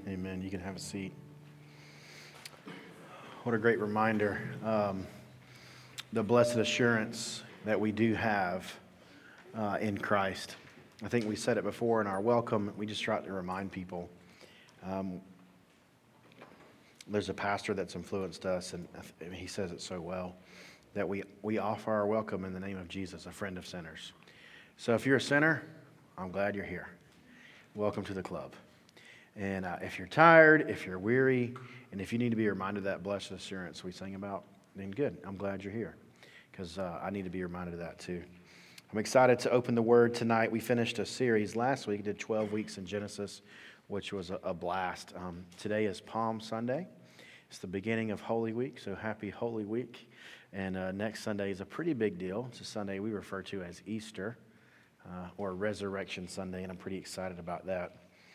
Amen. You can have a seat. What a great reminder. The blessed assurance that we do have in Christ. I think we said it before in our welcome. We just try to remind people. There's a pastor that's influenced us, and he says it so well, that we offer our welcome in the name of Jesus, a friend of sinners. So if you're a sinner, I'm glad you're here. Welcome to the club. And if you're tired, if you're weary, and if you need to be reminded of that blessed assurance we sang about, then good. I'm glad you're here because I need to be reminded of that too. I'm excited to open the Word tonight. We finished a series last week, did 12 weeks in Genesis, which was a blast. Today is Palm Sunday. It's the beginning of Holy Week, so happy Holy Week. And next Sunday is a pretty big deal. It's a Sunday we refer to as Easter or Resurrection Sunday, and I'm pretty excited about that.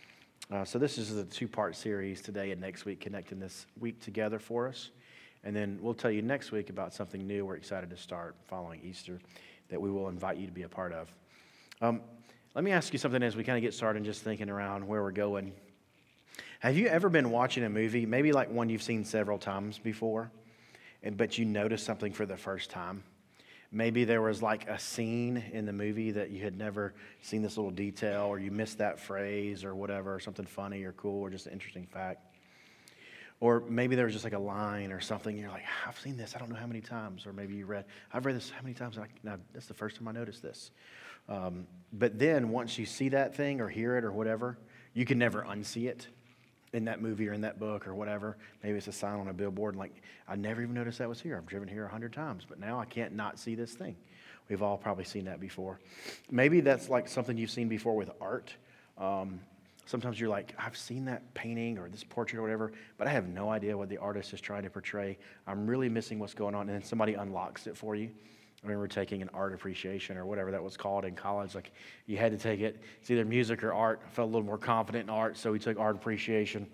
So this is a two-part series today and next week, connecting this week together for us. And then we'll tell you next week about something new we're excited to start following Easter that we will invite you to be a part of. Let me ask you something as we kind of get started just thinking around where we're going. Have you ever been watching a movie, maybe like one you've seen several times before, but you noticed something for the first time? Maybe there was like a scene in the movie that you had never seen this little detail, or you missed that phrase or whatever, or something funny or cool or just an interesting fact. Or maybe there was just like a line or something, and you're like, I've seen this, I don't know how many times. Or maybe I've read this how many times, no, that's the first time I noticed this. But then once you see that thing or hear it or whatever, you can never unsee it in that movie or in that book or whatever. Maybe it's a sign on a billboard, and like, I never even noticed that was here. I've driven here 100 times, but now I can't not see this thing. We've all probably seen that before. Maybe that's like something you've seen before with art. Sometimes you're like, I've seen that painting or this portrait or whatever, but I have no idea what the artist is trying to portray. I'm really missing what's going on, and then somebody unlocks it for you. I remember taking an art appreciation or whatever that was called in college. Like, you had to take it. It's either music or art. I felt a little more confident in art, so we took art appreciation.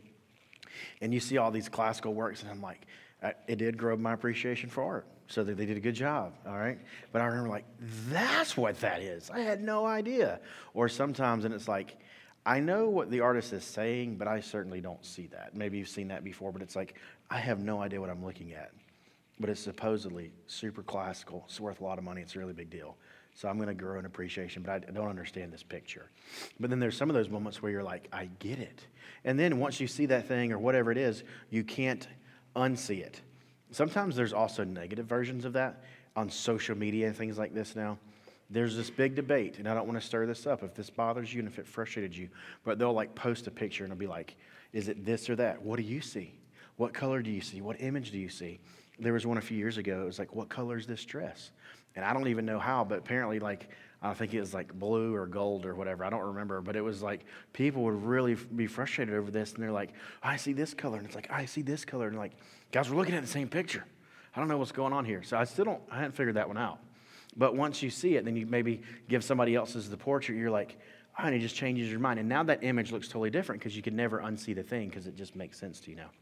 And you see all these classical works, and I'm like, it did grow my appreciation for art. So they did a good job, all right? But I remember like, that's what that is. I had no idea. Or sometimes, and it's like, I know what the artist is saying, but I certainly don't see that. Maybe you've seen that before, but it's like, I have no idea what I'm looking at. But it's supposedly super classical. It's worth a lot of money. It's a really big deal. So I'm going to grow in appreciation, but I don't understand this picture. But then there's some of those moments where you're like, I get it. And then once you see that thing or whatever it is, you can't unsee it. Sometimes there's also negative versions of that on social media and things like this now. There's this big debate, and I don't want to stir this up if this bothers you and if it frustrated you, but they'll like post a picture and it'll be like, is it this or that? What do you see? What color do you see? What image do you see? There was one a few years ago. It was like, what color is this dress? And I don't even know how, but apparently, like, I think it was like blue or gold or whatever. I don't remember, but it was like people would really be frustrated over this, and they're like, I see this color, and it's like, I see this color, and like, guys, we're looking at the same picture. I don't know what's going on here. So I hadn't figured that one out. But once you see it, then you maybe give somebody else's the portrait, you're like, oh, and it just changes your mind. And now that image looks totally different because you can never unsee the thing because it just makes sense to you now.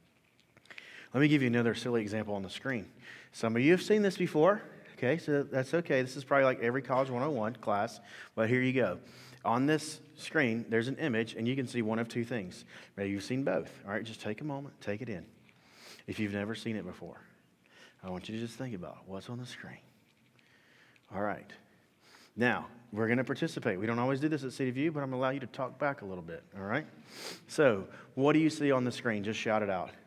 Let me give you another silly example on the screen. Some of you have seen this before. Okay, so that's okay. This is probably like every College 101 class, but here you go. On this screen, there's an image, and you can see one of two things. Maybe you've seen both. All right, just take a moment, take it in. If you've never seen it before, I want you to just think about what's on the screen. All right. Now, we're going to participate. We don't always do this at City View, but I'm going to allow you to talk back a little bit, all right? So, what do you see on the screen? Just shout it out.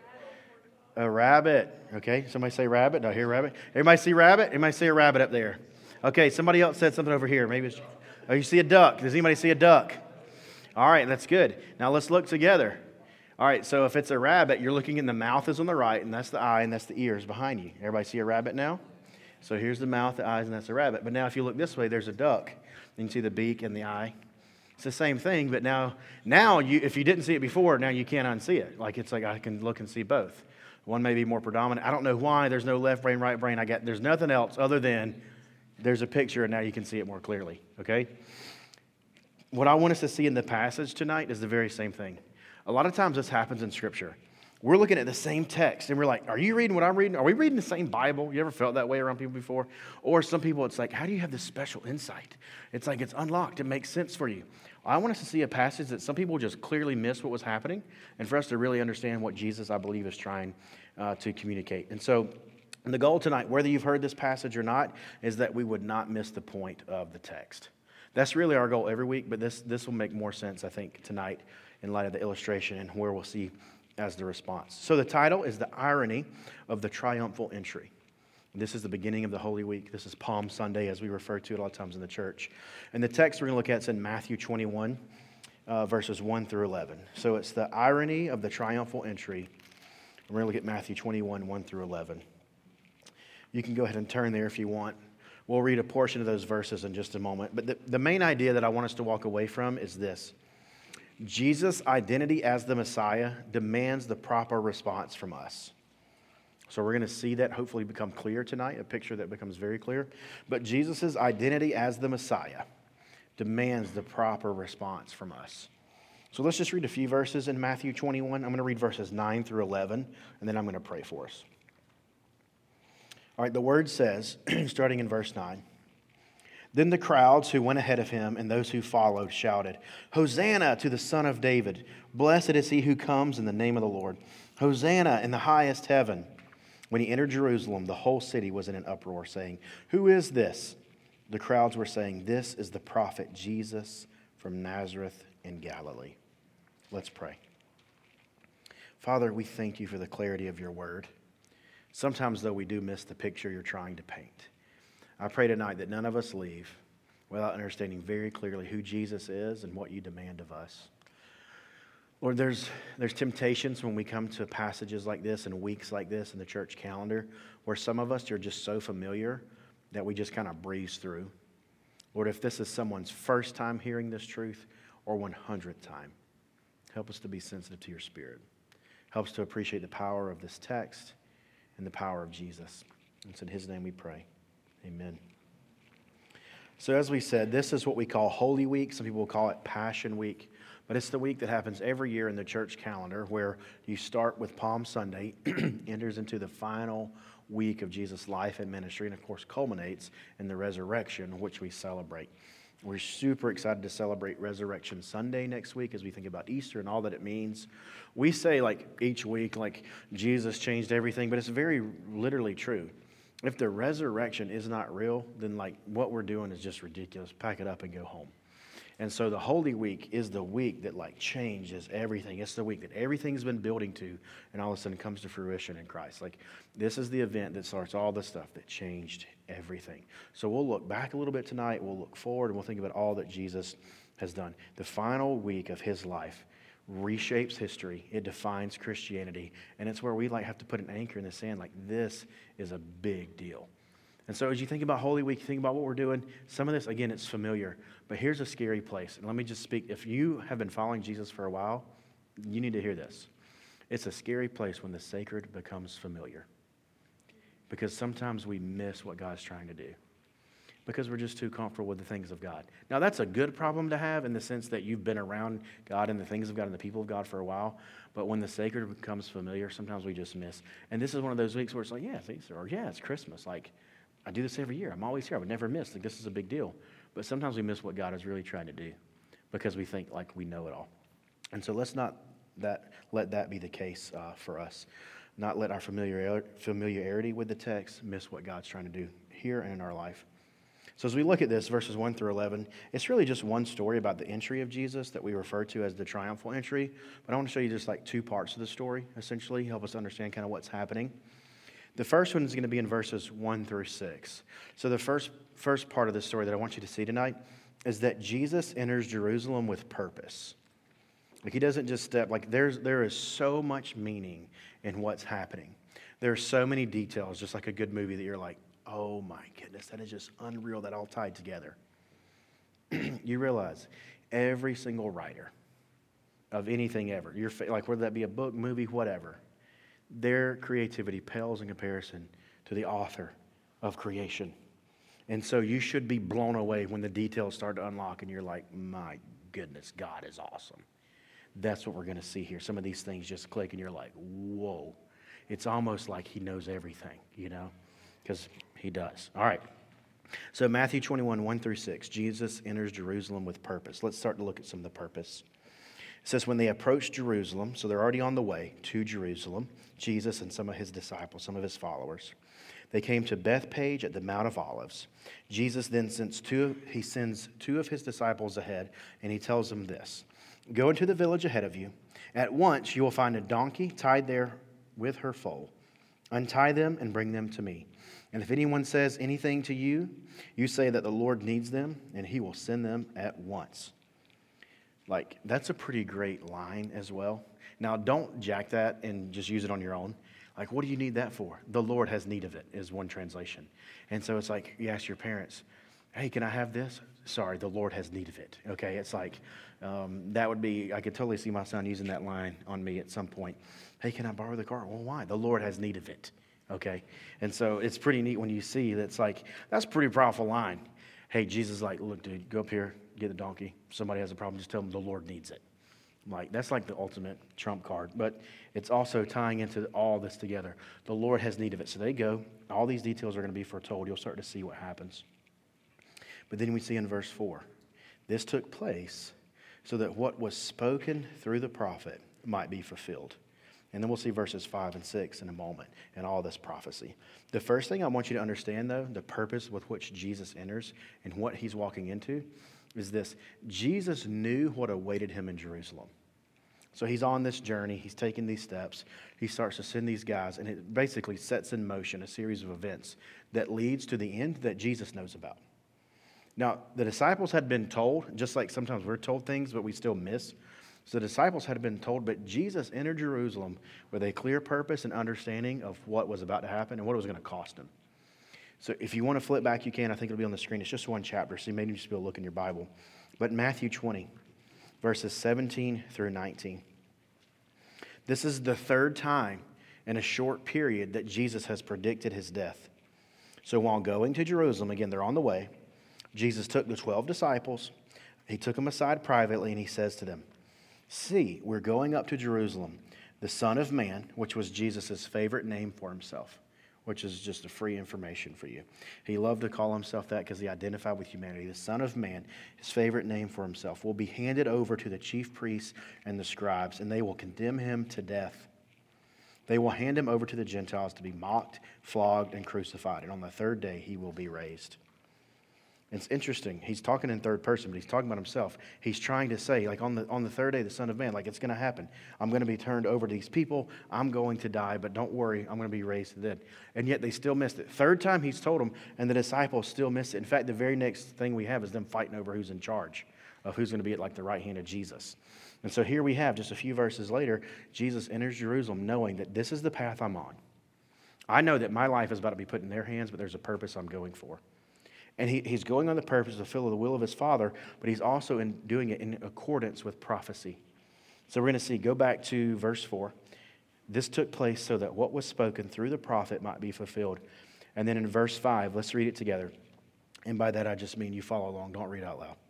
A rabbit. Okay, somebody say rabbit. Do I hear rabbit? Everybody see rabbit? Everybody see a rabbit up there? Okay, somebody else said something over here. Maybe you see a duck. Does anybody see a duck? All right, that's good. Now let's look together. All right, so if it's a rabbit, you're looking in the mouth is on the right, and that's the eye, and that's the ears behind you. Everybody see a rabbit now? So here's the mouth, the eyes, and that's a rabbit. But now if you look this way, there's a duck. You can see the beak and the eye. It's the same thing, but now if you didn't see it before, now you can't unsee it. Like it's like I can look and see both. One may be more predominant. I don't know why. There's no left brain, right brain. There's nothing else other than there's a picture, and now you can see it more clearly. Okay? What I want us to see in the passage tonight is the very same thing. A lot of times this happens in Scripture. We're looking at the same text, and we're like, are you reading what I'm reading? Are we reading the same Bible? You ever felt that way around people before? Or some people, it's like, how do you have this special insight? It's like it's unlocked. It makes sense for you. I want us to see a passage that some people just clearly miss what was happening, and for us to really understand what Jesus, I believe, is trying to communicate. And so the goal tonight, whether you've heard this passage or not, is that we would not miss the point of the text. That's really our goal every week, but this will make more sense, I think, tonight in light of the illustration and where we'll see as the response. So the title is The Irony of the Triumphal Entry. This is the beginning of the Holy Week. This is Palm Sunday, as we refer to it a lot of times in the church. And the text we're going to look at is in Matthew 21, verses 1 through 11. So it's the irony of the triumphal entry. We're going to look at Matthew 21, 1 through 11. You can go ahead and turn there if you want. We'll read a portion of those verses in just a moment. But the main idea that I want us to walk away from is this. Jesus' identity as the Messiah demands the proper response from us. So we're going to see that hopefully become clear tonight, a picture that becomes very clear. But Jesus' identity as the Messiah demands the proper response from us. So let's just read a few verses in Matthew 21. I'm going to read verses 9 through 11, and then I'm going to pray for us. All right, the word says, starting in verse 9, "Then the crowds who went ahead of him and those who followed shouted, 'Hosanna to the Son of David! Blessed is he who comes in the name of the Lord! Hosanna in the highest heaven!' When he entered Jerusalem, the whole city was in an uproar, saying, 'Who is this?' The crowds were saying, 'This is the prophet Jesus from Nazareth in Galilee.'" Let's pray. Father, we thank you for the clarity of your word. Sometimes, though, we do miss the picture you're trying to paint. I pray tonight that none of us leave without understanding very clearly who Jesus is and what you demand of us. Lord, there's temptations when we come to passages like this and weeks like this in the church calendar where some of us are just so familiar that we just kind of breeze through. Lord, if this is someone's first time hearing this truth or 100th time, help us to be sensitive to your Spirit. Help us to appreciate the power of this text and the power of Jesus. And it's in his name we pray. Amen. So as we said, this is what we call Holy Week. Some people will call it Passion Week. But it's the week that happens every year in the church calendar where you start with Palm Sunday, enters into the final week of Jesus' life and ministry, and of course culminates in the resurrection, which we celebrate. We're super excited to celebrate Resurrection Sunday next week as we think about Easter and all that it means. We say like each week, like Jesus changed everything, but it's very literally true. If the resurrection is not real, then like what we're doing is just ridiculous. Pack it up and go home. And so the Holy Week is the week that like changes everything. It's the week that everything's been building to and all of a sudden comes to fruition in Christ. Like this is the event that starts all the stuff that changed everything. So we'll look back a little bit tonight. We'll look forward and we'll think about all that Jesus has done. The final week of his life reshapes history. It defines Christianity. And it's where we like have to put an anchor in the sand. Like this is a big deal. And so as you think about Holy Week, you think about what we're doing, some of this, again, it's familiar. But here's a scary place. And let me just speak. If you have been following Jesus for a while, you need to hear this. It's a scary place when the sacred becomes familiar. Because sometimes we miss what God's trying to do. Because we're just too comfortable with the things of God. Now, that's a good problem to have in the sense that you've been around God and the things of God and the people of God for a while. But when the sacred becomes familiar, sometimes we just miss. And this is one of those weeks where it's like, yeah, it's Easter, or yeah, it's Christmas. Like, I do this every year. I'm always here. I would never miss. Like, this is a big deal. But sometimes we miss what God is really trying to do because we think like we know it all. And so let's not let that be the case for us. Not let our familiarity with the text miss what God's trying to do here and in our life. So as we look at this, verses 1 through 11, it's really just one story about the entry of Jesus that we refer to as the triumphal entry. But I want to show you just like two parts of the story, essentially, help us understand kind of what's happening. The first one is going to be in verses 1 through 6. So the first part of the story that I want you to see tonight is that Jesus enters Jerusalem with purpose. Like he doesn't just step, like there is so much meaning in what's happening. There are so many details, just like a good movie that you're like, oh my goodness, that is just unreal, that all tied together. You realize every single writer of anything ever, like whether that be a book, movie, whatever, their creativity pales in comparison to the author of creation. And so you should be blown away when the details start to unlock and you're like, my goodness, God is awesome. That's what we're going to see here. Some of these things just click and you're like, whoa. It's almost like he knows everything, you know, because he does. All right. So Matthew 21, 1 through 6, Jesus enters Jerusalem with purpose. Let's start to look at some of the purpose. It says, when they approached Jerusalem, so they're already on the way to Jerusalem, Jesus and some of his disciples, some of his followers, they came to Bethpage at the Mount of Olives. Jesus then sends two of his disciples ahead, and he tells them this: go into the village ahead of you. At once you will find a donkey tied there with her foal. Untie them and bring them to me. And if anyone says anything to you, you say that the Lord needs them, and he will send them at once. Like, that's a pretty great line as well. Now, don't jack that and just use it on your own. Like, what do you need that for? The Lord has need of it, is one translation. And so it's like, you ask your parents, hey, can I have this? Sorry, the Lord has need of it. Okay, it's like, that would be, I could totally see my son using that line on me at some point. Hey, can I borrow the car? Well, why? The Lord has need of it. Okay, and so it's pretty neat when you see that's like, that's a pretty powerful line. Hey, Jesus is like, look, dude, go up here, get the donkey. If somebody has a problem, just tell them the Lord needs it. Like, that's like the ultimate trump card, but it's also tying into all this together. The Lord has need of it. So they go. All these details are going to be foretold. You'll start to see what happens. But then we see in verse 4, this took place so that what was spoken through the prophet might be fulfilled. And then we'll see verses 5 and 6 in a moment and all this prophecy. The first thing I want you to understand, though, the purpose with which Jesus enters and what he's walking into is this: Jesus knew what awaited him in Jerusalem. So he's on this journey, he's taking these steps, he starts to send these guys, and it basically sets in motion a series of events that leads to the end that Jesus knows about. Now, the disciples had been told, just like sometimes we're told things, but we still miss. So the disciples had been told, but Jesus entered Jerusalem with a clear purpose and understanding of what was about to happen and what it was going to cost him. So if you want to flip back, you can. I think it'll be on the screen. It's just one chapter, so you may just be able to look in your Bible. But Matthew 20, verses 17 through 19. This is the third time in a short period that Jesus has predicted his death. So while going to Jerusalem, again, they're on the way, Jesus took the 12 disciples. He took them aside privately, and he says to them, see, we're going up to Jerusalem. The Son of Man, which was Jesus' favorite name for himself, which is just a free information for you. He loved to call himself that because he identified with humanity. The Son of Man, his favorite name for himself, will be handed over to the chief priests and the scribes, and they will condemn him to death. They will hand him over to the Gentiles to be mocked, flogged, and crucified. And on the third day, he will be raised. It's interesting. He's talking in third person, but he's talking about himself. He's trying to say, like, on the third day, the Son of Man, like, it's going to happen. I'm going to be turned over to these people. I'm going to die, but don't worry, I'm going to be raised to the dead. And yet they still missed it. Third time he's told them, and the disciples still missed it. In fact, the very next thing we have is them fighting over who's in charge of who's going to be at, like, the right hand of Jesus. And so here we have, just a few verses later, Jesus enters Jerusalem knowing that this is the path I'm on. I know that my life is about to be put in their hands, but there's a purpose I'm going for. And he's going on the purpose to fulfill the will of his Father, but he's also doing it in accordance with prophecy. So we're going to see, go back to verse 4. This took place so that what was spoken through the prophet might be fulfilled. And then in verse 5, let's read it together. And by that I just mean you follow along, don't read out loud.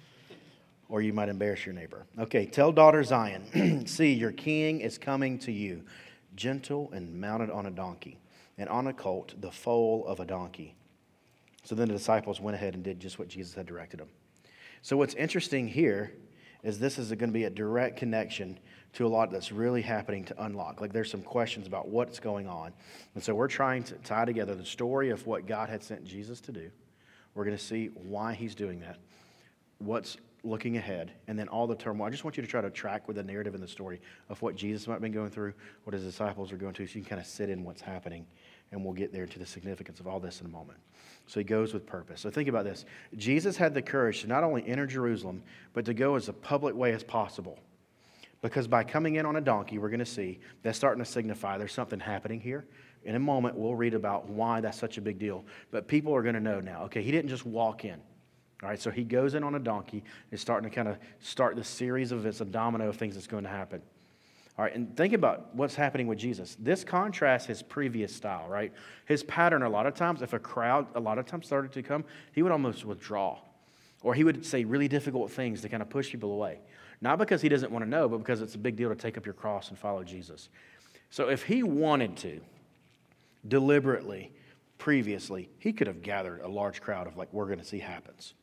Or you might embarrass your neighbor. Okay, tell daughter Zion, see, your king is coming to you, gentle and mounted on a donkey, and on a colt, the foal of a donkey. So then the disciples went ahead and did just what Jesus had directed them. So what's interesting here is this is going to be a direct connection to a lot that's really happening to unlock. Like, there's some questions about what's going on. And so we're trying to tie together the story of what God had sent Jesus to do. We're going to see why he's doing that, what's looking ahead, and then all the turmoil. I just want you to try to track with the narrative in the story of what Jesus might have been going through, what his disciples are going through, so you can kind of sit in what's happening. And we'll get there to the significance of all this in a moment. So he goes with purpose. So think about this. Jesus had the courage to not only enter Jerusalem, but to go as a public way as possible. Because by coming in on a donkey, we're going to see that's starting to signify there's something happening here. In a moment, we'll read about why that's such a big deal. But people are going to know now, okay, he didn't just walk in. All right, so he goes in on a donkey. It's starting to kind of start this series of events, a domino of things that's going to happen. All right, and think about what's happening with Jesus. This contrasts his previous style, right? His pattern, a lot of times, if a crowd a lot of times started to come, he would almost withdraw. Or he would say really difficult things to kind of push people away. Not because he doesn't want to know, but because it's a big deal to take up your cross and follow Jesus. So if he wanted to deliberately previously, he could have gathered a large crowd of like, we're going to see happens.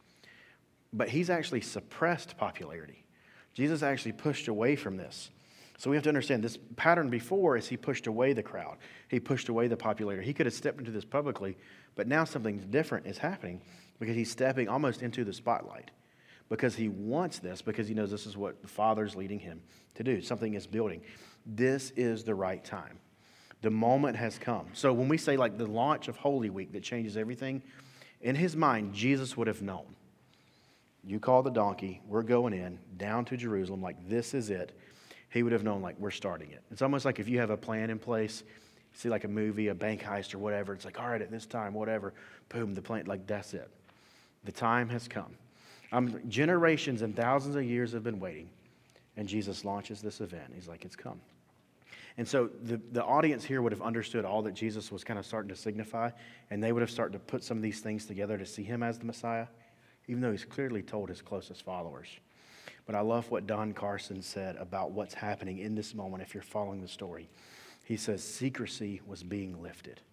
But he's actually suppressed popularity. Jesus actually pushed away from this. So we have to understand this pattern before is he pushed away the crowd. He pushed away the popularity. He could have stepped into this publicly, but now something different is happening because he's stepping almost into the spotlight because he wants this, because he knows this is what the Father's leading him to do. Something is building. This is the right time. The moment has come. So when we say like the launch of Holy Week that changes everything, in his mind, Jesus would have known. You call the donkey, we're going in, down to Jerusalem, like this is it. He would have known like we're starting it. It's almost like if you have a plan in place, you see like a movie, a bank heist or whatever, it's like, all right, at this time, whatever, boom, the plan, like that's it. The time has come. Generations and thousands of years have been waiting, and Jesus launches this event. He's like, it's come. And so the audience here would have understood all that Jesus was kind of starting to signify, and they would have started to put some of these things together to see him as the Messiah, even though he's clearly told his closest followers. But I love what Don Carson said about what's happening in this moment if you're following the story. He says secrecy was being lifted.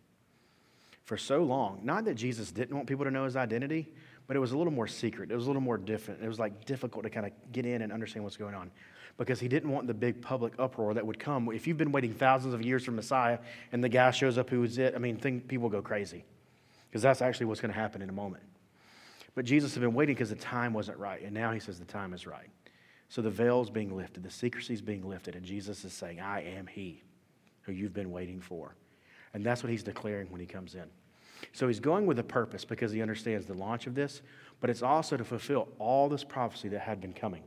For so long, not that Jesus didn't want people to know his identity, but it was a little more secret. It was a little more different. It was like difficult to kind of get in and understand what's going on because he didn't want the big public uproar that would come. If you've been waiting thousands of years for Messiah and the guy shows up who is it, people go crazy because that's actually what's going to happen in a moment. But Jesus had been waiting because the time wasn't right, and now he says the time is right. So the veil's being lifted, the secrecy's being lifted, and Jesus is saying, I am he who you've been waiting for. And that's what he's declaring when he comes in. So he's going with a purpose because he understands the launch of this, but it's also to fulfill all this prophecy that had been coming.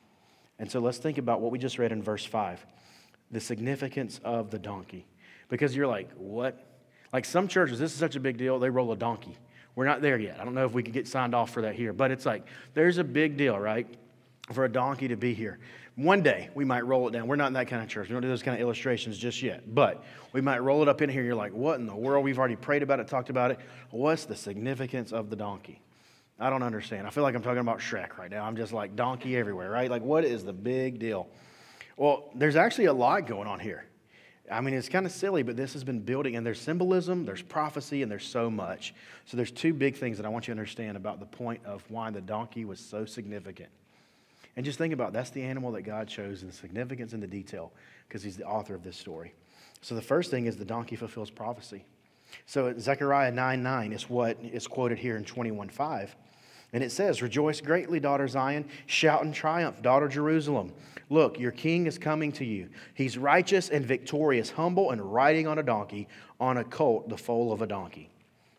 And so let's think about what we just read in verse 5, the significance of the donkey. Because you're like, what? Like some churches, this is such a big deal, they roll a donkey. We're not there yet. I don't know if we could get signed off for that here, but it's like, there's a big deal, right, for a donkey to be here. One day, we might roll it down. We're not in that kind of church. We don't do those kind of illustrations just yet. But we might roll it up in here. You're like, what in the world? We've already prayed about it, talked about it. What's the significance of the donkey? I don't understand. I feel like I'm talking about Shrek right now. I'm just like donkey everywhere, right? Like, what is the big deal? Well, there's actually a lot going on here. It's kind of silly, but this has been building, and there's symbolism, there's prophecy, and there's so much. So there's two big things that I want you to understand about the point of why the donkey was so significant. And just think about that's the animal that God chose, and the significance in the detail, because he's the author of this story. So the first thing is the donkey fulfills prophecy. So Zechariah 9:9 is what is quoted here in 21:5. And it says, rejoice greatly, daughter Zion. Shout in triumph, daughter Jerusalem. Look, your king is coming to you. He's righteous and victorious, humble and riding on a donkey, on a colt, the foal of a donkey.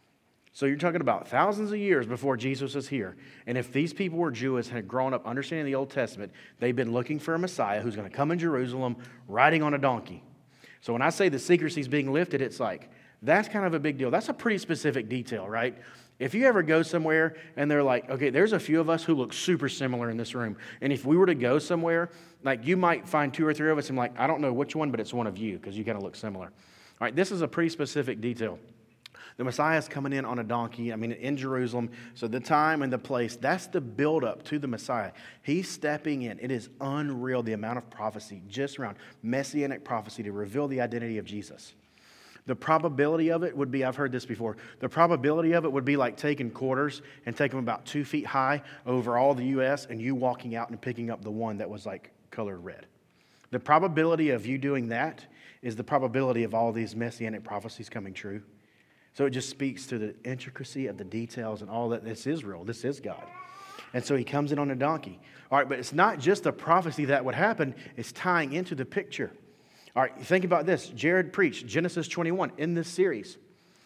So you're talking about thousands of years before Jesus is here. And if these people were Jewish and had grown up understanding the Old Testament, they've been looking for a Messiah who's going to come in Jerusalem riding on a donkey. So when I say the secrecy is being lifted, it's like, that's kind of a big deal. That's a pretty specific detail, right? If you ever go somewhere and they're like, okay, there's a few of us who look super similar in this room. And if we were to go somewhere, like you might find two or three of us and like, I don't know which one, but it's one of you because you kind of look similar. All right, this is a pretty specific detail. The Messiah is coming in on a donkey, in Jerusalem. So the time and the place, that's the buildup to the Messiah. He's stepping in. It is unreal the amount of prophecy just around messianic prophecy to reveal the identity of Jesus. The probability of it would be, I've heard this before, the probability of it would be like taking quarters and taking them about 2 feet high over all the U.S. and you walking out and picking up the one that was like colored red. The probability of you doing that is the probability of all these messianic prophecies coming true. So it just speaks to the intricacy of the details and all that. This is real. This is God. And so he comes in on a donkey. All right, but it's not just a prophecy that would happen. It's tying into the picture. All right, think about this. Jared preached Genesis 21 in this series.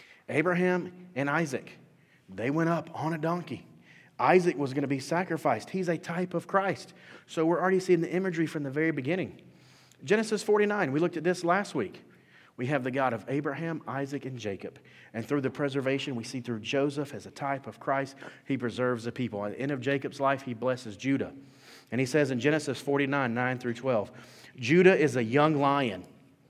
Abraham and Isaac, they went up on a donkey. Isaac was going to be sacrificed. He's a type of Christ. So we're already seeing the imagery from the very beginning. Genesis 49, we looked at this last week. We have the God of Abraham, Isaac, and Jacob. And through the preservation, we see through Joseph as a type of Christ, he preserves the people. At the end of Jacob's life, he blesses Judah. And he says in Genesis 49, 9 through 12, Judah is a young lion.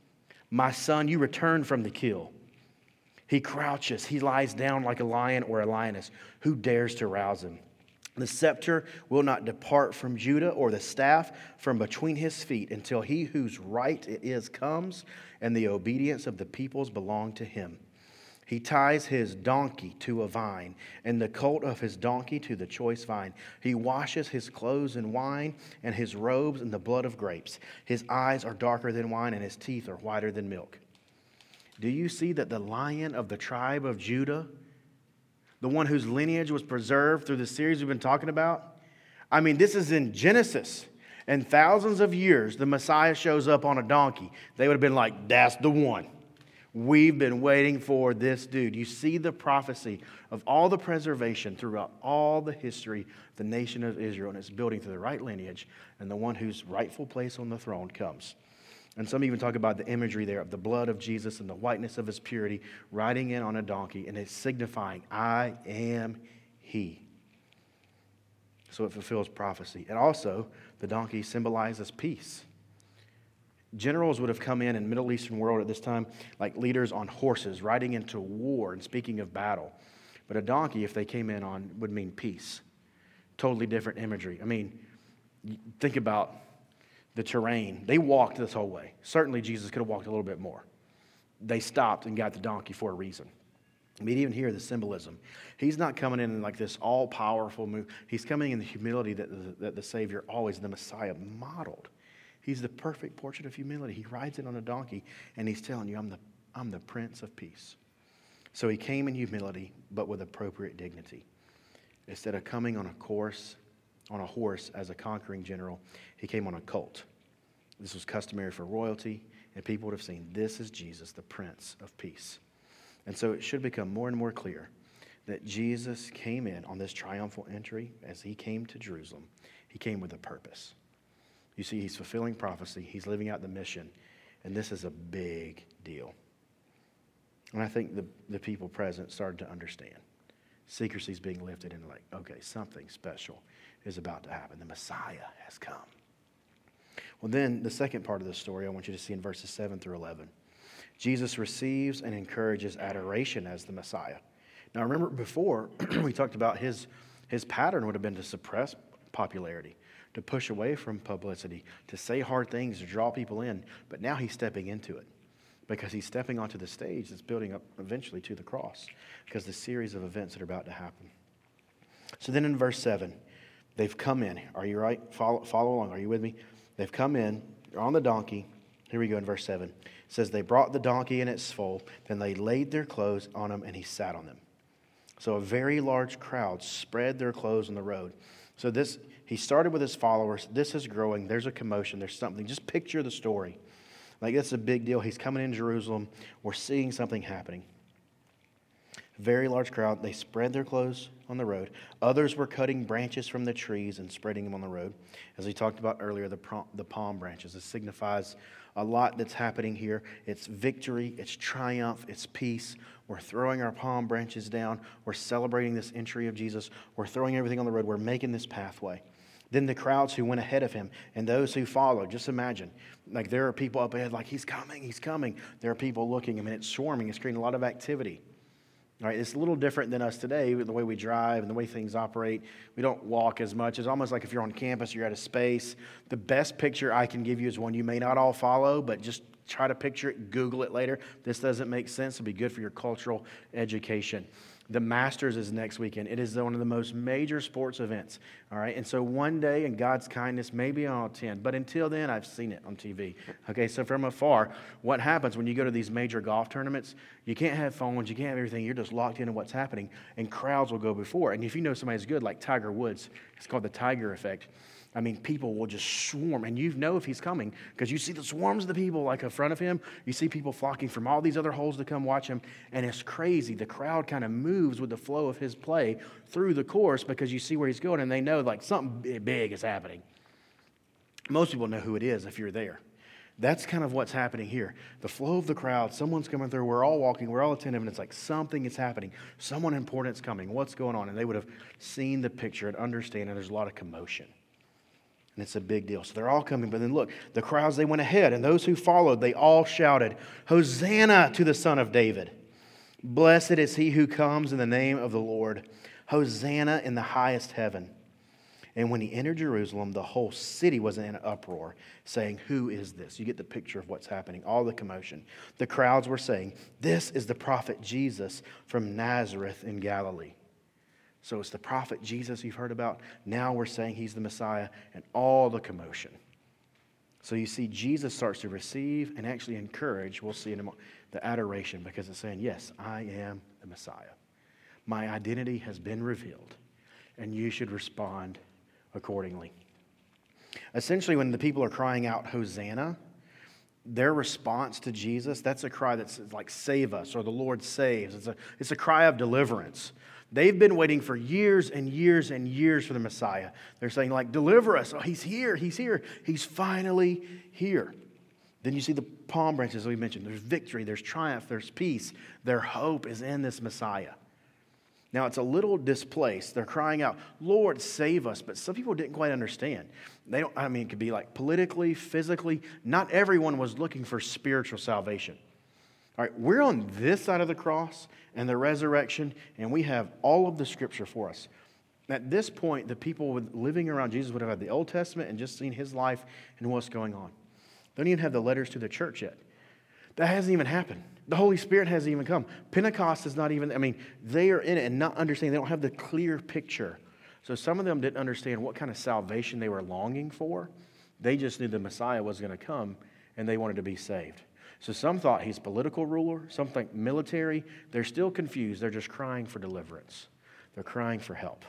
My son, you return from the kill. He crouches. He lies down like a lion or a lioness. Who dares to rouse him? The scepter will not depart from Judah, or the staff from between his feet, until he whose right it is comes, and the obedience of the peoples belong to him. He ties his donkey to a vine, and the colt of his donkey to the choice vine. He washes his clothes in wine, and his robes in the blood of grapes. His eyes are darker than wine, and his teeth are whiter than milk. Do you see that the Lion of the tribe of Judah, the one whose lineage was preserved through the series we've been talking about? I mean, this is in Genesis. And thousands of years, the Messiah shows up on a donkey. They would have been like, that's the one. We've been waiting for this dude. You see the prophecy of all the preservation throughout all the history of the nation of Israel, and it's building to the right lineage, and the one whose rightful place on the throne comes. And some even talk about the imagery there of the blood of Jesus and the whiteness of his purity riding in on a donkey, and it's signifying, I am he. So it fulfills prophecy. And also, the donkey symbolizes peace. Generals would have come in the Middle Eastern world at this time like leaders on horses riding into war and speaking of battle. But a donkey, if they came in on, would mean peace. Totally different imagery. I mean, think about the terrain. They walked this whole way. Certainly Jesus could have walked a little bit more. They stopped and got the donkey for a reason. I mean, even here, the symbolism. He's not coming in like this all-powerful move. He's coming in the humility that the Savior always, the Messiah, modeled. He's the perfect portrait of humility. He rides in on a donkey, and he's telling you, I'm the Prince of Peace. So he came in humility, but with appropriate dignity. Instead of coming on a horse as a conquering general, he came on a colt. This was customary for royalty, and people would have seen, this is Jesus, the Prince of Peace. And so it should become more and more clear that Jesus came in on this triumphal entry as he came to Jerusalem. He came with a purpose. You see, he's fulfilling prophecy. He's living out the mission. And this is a big deal. And I think the people present started to understand. Secrecy is being lifted and like, okay, something special is about to happen. The Messiah has come. Well, then the second part of the story I want you to see in verses 7 through 11. Jesus receives and encourages adoration as the Messiah. Now, remember before, we talked about his pattern would have been to suppress popularity, to push away from publicity, to say hard things, to draw people in. But now he's stepping into it because he's stepping onto the stage that's building up eventually to the cross because the series of events that are about to happen. So then in verse 7, they've come in. Are you right? Follow along. Are you with me? They've come in. They're on the donkey. Here we go in verse 7. It says, they brought the donkey and its foal. Then they laid their clothes on him, and he sat on them. So a very large crowd spread their clothes on the road. So he started with his followers. This is growing. There's a commotion. There's something. Just picture the story. Like, that's a big deal. He's coming in Jerusalem. We're seeing something happening. Very large crowd. They spread their clothes on the road. Others were cutting branches from the trees and spreading them on the road. As we talked about earlier, the palm branches. This signifies a lot that's happening here. It's victory. It's triumph. It's peace. We're throwing our palm branches down. We're celebrating this entry of Jesus. We're throwing everything on the road. We're making this pathway. Then the crowds who went ahead of him and those who followed, just imagine, like there are people up ahead like, he's coming, he's coming. There are people looking. I mean, it's swarming. It's creating a lot of activity. All right, it's a little different than us today, the way we drive and the way things operate. We don't walk as much. It's almost like if you're on campus, you're at a space. The best picture I can give you is one you may not all follow, but just try to picture it, Google it later. This doesn't make sense. It'll be good for your cultural education. The Masters is next weekend. It is one of the most major sports events. All right. And so one day, in God's kindness, maybe I'll attend. But until then, I've seen it on TV. Okay. So from afar, what happens when you go to these major golf tournaments? You can't have phones. You can't have everything. You're just locked into what's happening. And crowds will go before. And if you know somebody's good, like Tiger Woods, it's called the Tiger effect. I mean, people will just swarm, and you know if he's coming because you see the swarms of the people like in front of him. You see people flocking from all these other holes to come watch him, and it's crazy. The crowd kind of moves with the flow of his play through the course because you see where he's going, and they know like something big is happening. Most people know who it is if you're there. That's kind of what's happening here. The flow of the crowd, someone's coming through, we're all walking, we're all attentive, and it's like something is happening. Someone important's coming. What's going on? And they would have seen the picture and understand, and there's a lot of commotion. And it's a big deal. So they're all coming. But then look, the crowds, they went ahead. And those who followed, they all shouted, Hosanna to the Son of David. Blessed is he who comes in the name of the Lord. Hosanna in the highest heaven. And when he entered Jerusalem, the whole city was in an uproar, saying, "Who is this?" You get the picture of what's happening, all the commotion. The crowds were saying, "This is the prophet Jesus from Nazareth in Galilee." So it's the prophet Jesus you've heard about. Now we're saying he's the Messiah, and all the commotion. So you see, Jesus starts to receive and actually encourage, we'll see in a moment, the adoration, because it's saying, yes, I am the Messiah. My identity has been revealed, and you should respond accordingly. Essentially, when the people are crying out, Hosanna, their response to Jesus, that's a cry that's like, save us, or the Lord saves. It's a cry of deliverance. They've been waiting for years and years and years for the Messiah. They're saying, like, deliver us. Oh, he's here. He's here. He's finally here. Then you see the palm branches that we mentioned. There's victory. There's triumph. There's peace. Their hope is in this Messiah. Now, it's a little displaced. They're crying out, Lord, save us. But some people didn't quite understand. It could be like politically, physically. Not everyone was looking for spiritual salvation. All right, we're on this side of the cross and the resurrection, and we have all of the Scripture for us. At this point, the people living around Jesus would have had the Old Testament and just seen his life and what's going on. They don't even have the letters to the church yet. That hasn't even happened. The Holy Spirit hasn't even come. Pentecost is not even, they are in it and not understanding. They don't have the clear picture. So some of them didn't understand what kind of salvation they were longing for. They just knew the Messiah was going to come, and they wanted to be saved. So some thought he's political ruler, some think military. They're still confused. They're just crying for deliverance. They're crying for help.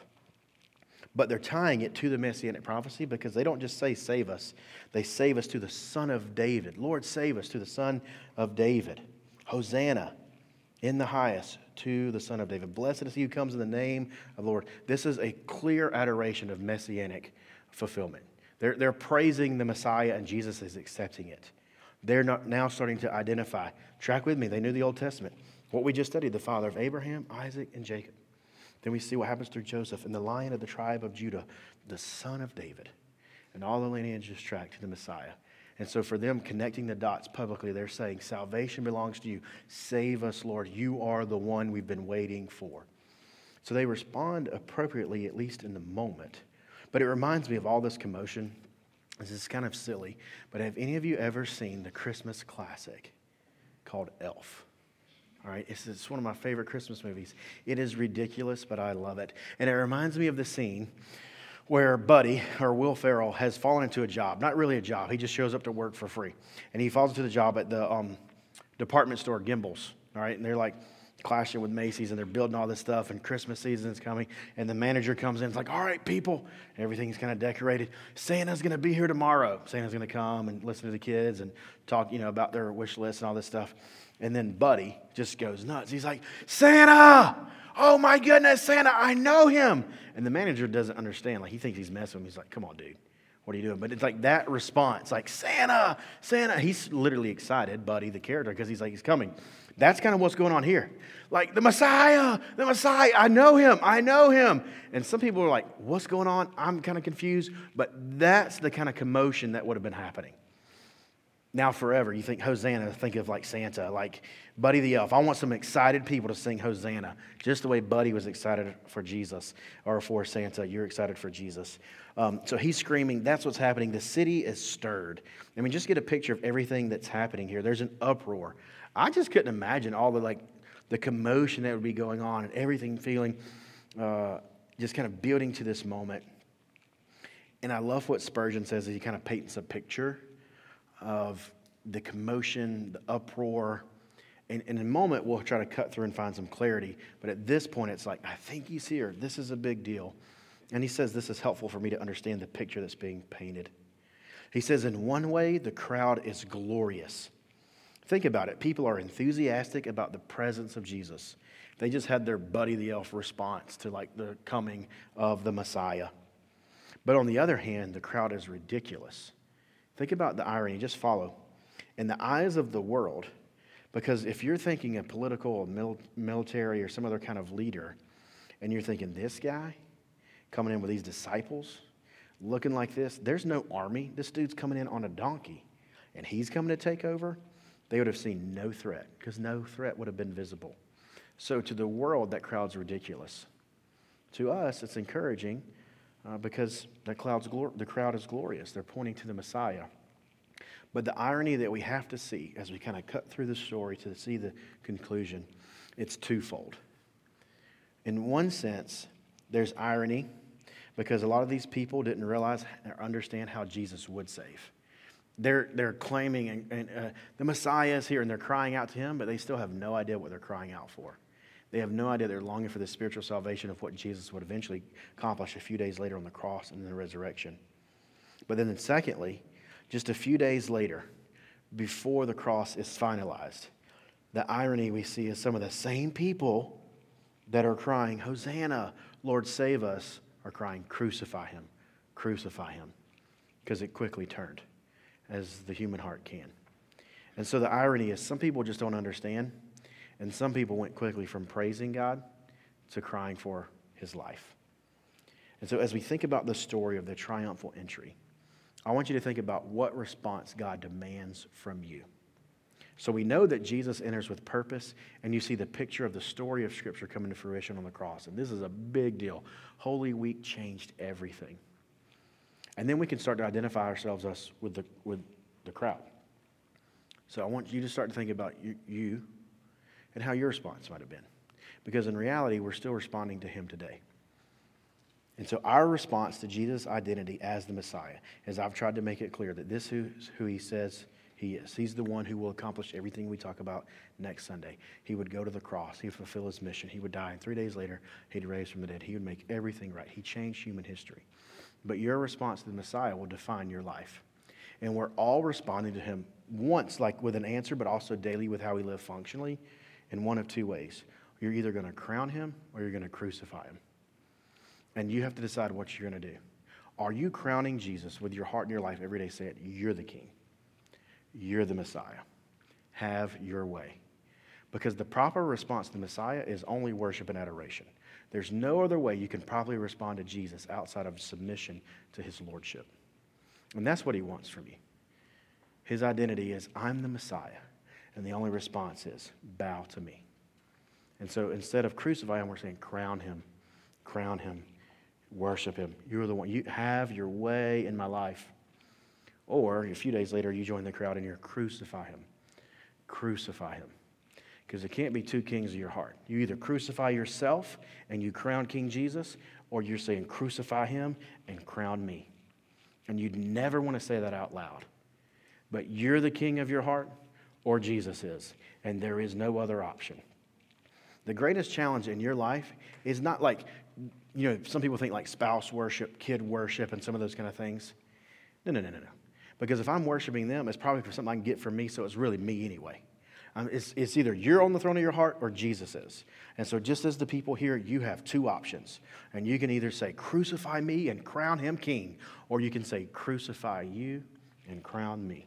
But they're tying it to the Messianic prophecy because they don't just say, save us. They save us to the Son of David. Lord, save us to the Son of David. Hosanna in the highest to the Son of David. Blessed is he who comes in the name of the Lord. This is a clear adoration of Messianic fulfillment. They're praising the Messiah, and Jesus is accepting it. They're now starting to identify. Track with me. They knew the Old Testament. What we just studied, the father of Abraham, Isaac, and Jacob. Then we see what happens through Joseph and the Lion of the tribe of Judah, the Son of David. And all the lineages track to the Messiah. And so for them, connecting the dots publicly, they're saying, salvation belongs to you. Save us, Lord. You are the one we've been waiting for. So they respond appropriately, at least in the moment. But it reminds me of all this commotion. This is kind of silly, but have any of you ever seen the Christmas classic called Elf? All right, it's one of my favorite Christmas movies. It is ridiculous, but I love it. And it reminds me of the scene where Buddy, or Will Ferrell, has fallen into a job. Not really a job. He just shows up to work for free. And he falls into the job at the department store, Gimbel's. All right, and they're like clashing with Macy's, and they're building all this stuff, and Christmas season is coming, and the manager comes in, it's like, all right, people, everything's kind of decorated. Santa's going to be here tomorrow. Santa's going to come and listen to the kids and talk, about their wish list and all this stuff. And then Buddy just goes nuts. He's like, Santa! Oh my goodness, Santa, I know him. And the manager doesn't understand. Like, he thinks he's messing with him. He's like, come on, dude. What are you doing? But it's like that response, like, Santa, Santa. He's literally excited, Buddy, the character, because he's like, he's coming. That's kind of what's going on here. Like, the Messiah, I know him. And some people are like, what's going on? I'm kind of confused. But that's the kind of commotion that would have been happening. Now forever, you think Hosanna, think of like Santa, like Buddy the Elf. I want some excited people to sing Hosanna, just the way Buddy was excited for Jesus, or for Santa, you're excited for Jesus. So he's screaming, that's what's happening. The city is stirred. Just get a picture of everything that's happening here. There's an uproar. I just couldn't imagine all the commotion that would be going on and everything feeling, just kind of building to this moment. And I love what Spurgeon says, he kind of paints a picture of the commotion, the uproar. And in a moment, we'll try to cut through and find some clarity. But at this point, it's like, I think he's here. This is a big deal. And he says this is helpful for me to understand the picture that's being painted. He says, in one way, the crowd is glorious. Think about it. People are enthusiastic about the presence of Jesus. They just had their Buddy the Elf response to the coming of the Messiah. But on the other hand, the crowd is ridiculous. Think about the irony. Just follow. In the eyes of the world, because if you're thinking a political or military or some other kind of leader, and you're thinking, this guy coming in with these disciples, looking like this, there's no army. This dude's coming in on a donkey, and he's coming to take over. They would have seen no threat, because no threat would have been visible. So to the world, that crowd's ridiculous. To us, it's encouraging because the crowd is glorious. They're pointing to the Messiah. But the irony that we have to see as we kind of cut through the story to see the conclusion, it's twofold. In one sense, there's irony because a lot of these people didn't realize or understand how Jesus would save. They're claiming the Messiah is here, and they're crying out to him, but they still have no idea what they're crying out for. They have no idea they're longing for the spiritual salvation of what Jesus would eventually accomplish a few days later on the cross and in the resurrection. But then secondly, just a few days later, before the cross is finalized, the irony we see is some of the same people that are crying, Hosanna, Lord, save us, are crying, crucify him, because it quickly turned, as the human heart can. And so the irony is some people just don't understand, and some people went quickly from praising God to crying for his life. And so as we think about the story of the triumphal entry, I want you to think about what response God demands from you. So we know that Jesus enters with purpose, and you see the picture of the story of Scripture coming to fruition on the cross. And this is a big deal. Holy Week changed everything. And then we can start to identify ourselves with the crowd. So I want you to start to think about you and how your response might have been. Because in reality, we're still responding to him today. And so our response to Jesus' identity as the Messiah, as I've tried to make it clear that this is who he says he is. He's the one who will accomplish everything we talk about next Sunday. He would go to the cross. He would fulfill his mission. He would die, and 3 days later, he'd raise from the dead. He would make everything right. He changed human history. But your response to the Messiah will define your life. And we're all responding to him once, like with an answer, but also daily with how we live functionally in one of two ways. You're either going to crown him or you're going to crucify him. And you have to decide what you're going to do. Are you crowning Jesus with your heart and your life every day, saying, you're the King, you're the Messiah, have your way? Because the proper response to the Messiah is only worship and adoration. There's no other way you can properly respond to Jesus outside of submission to his lordship. And that's what he wants from you. His identity is, I'm the Messiah. And the only response is, bow to me. And so instead of crucify him, we're saying, crown him, worship him. You're the one. You have your way in my life. Or a few days later, you join the crowd and you're crucify him. Crucify him. Because there can't be two kings of your heart. You either crucify yourself and you crown King Jesus, or you're saying crucify him and crown me. And you'd never want to say that out loud. But you're the king of your heart, or Jesus is. And there is no other option. The greatest challenge in your life is not like, some people think like spouse worship, kid worship, and some of those kind of things. No. Because if I'm worshiping them, it's probably for something I can get from me, so it's really me anyway. It's either you're on the throne of your heart or Jesus is. And so just as the people here, you have two options. And you can either say, crucify me and crown him king, or you can say, crucify you and crown me.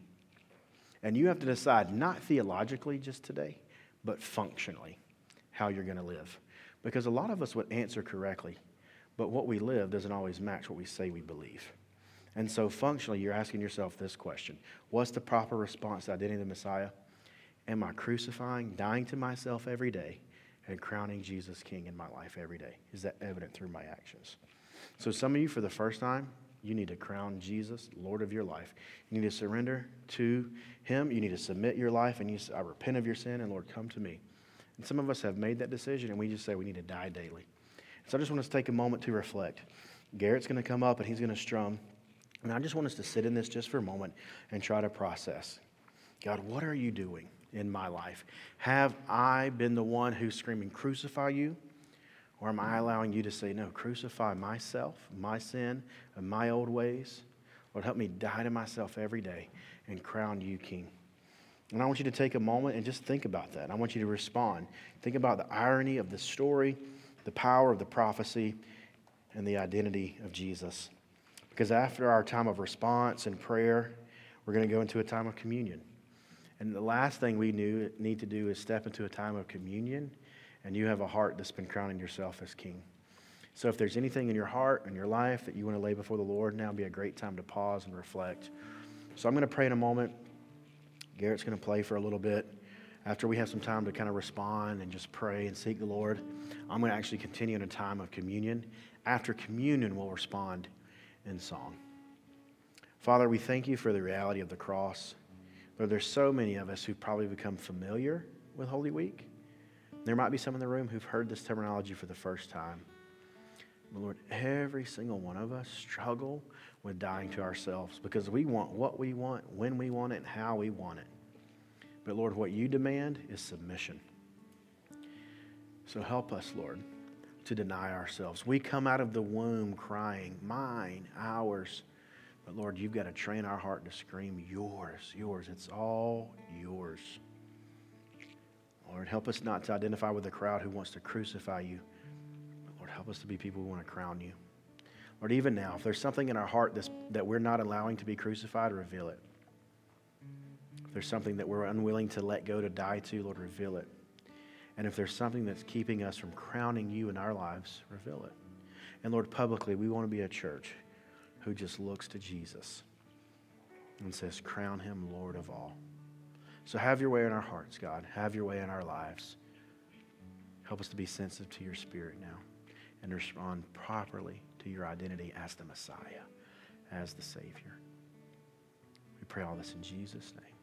And you have to decide, not theologically just today, but functionally, how you're going to live. Because a lot of us would answer correctly, but what we live doesn't always match what we say we believe. And so functionally, you're asking yourself this question. What's the proper response to the identity of the Messiah? Am I crucifying, dying to myself every day, and crowning Jesus King in my life every day? Is that evident through my actions? So some of you, for the first time, you need to crown Jesus Lord of your life. You need to surrender to him. You need to submit your life, and you say, I repent of your sin, and Lord, come to me. And some of us have made that decision, and we just say we need to die daily. So I just want us to take a moment to reflect. Garrett's going to come up, and he's going to strum. And I just want us to sit in this just for a moment and try to process. God, what are you doing in my life? Have I been the one who's screaming, crucify you? Or am I allowing you to say, no, crucify myself, my sin, and my old ways? Lord, help me die to myself every day and crown you King. And I want you to take a moment and just think about that. I want you to respond. Think about the irony of the story, the power of the prophecy, and the identity of Jesus. Because after our time of response and prayer, we're going to go into a time of communion. And the last thing we need to do is step into a time of communion, and you have a heart that's been crowning yourself as King. So if there's anything in your heart and your life that you want to lay before the Lord, now would be a great time to pause and reflect. So I'm going to pray in a moment. Garrett's going to play for a little bit. After we have some time to kind of respond and just pray and seek the Lord, I'm going to actually continue in a time of communion. After communion, we'll respond in song. Father, we thank you for the reality of the cross. Lord, there's so many of us who've probably become familiar with Holy Week. There might be some in the room who've heard this terminology for the first time. But Lord, every single one of us struggle with dying to ourselves because we want what we want, when we want it, and how we want it. But Lord, what you demand is submission. So help us, Lord, to deny ourselves. We come out of the womb crying, mine, ours. But Lord, you've got to train our heart to scream, yours, yours. It's all yours. Lord, help us not to identify with the crowd who wants to crucify you. But Lord, help us to be people who want to crown you. Lord, even now, if there's something in our heart that we're not allowing to be crucified, reveal it. If there's something that we're unwilling to let go to die to, Lord, reveal it. And if there's something that's keeping us from crowning you in our lives, reveal it. And Lord, publicly, we want to be a church who just looks to Jesus and says, crown him Lord of all. So have your way in our hearts, God. Have your way in our lives. Help us to be sensitive to your Spirit now and respond properly to your identity as the Messiah, as the Savior. We pray all this in Jesus' name.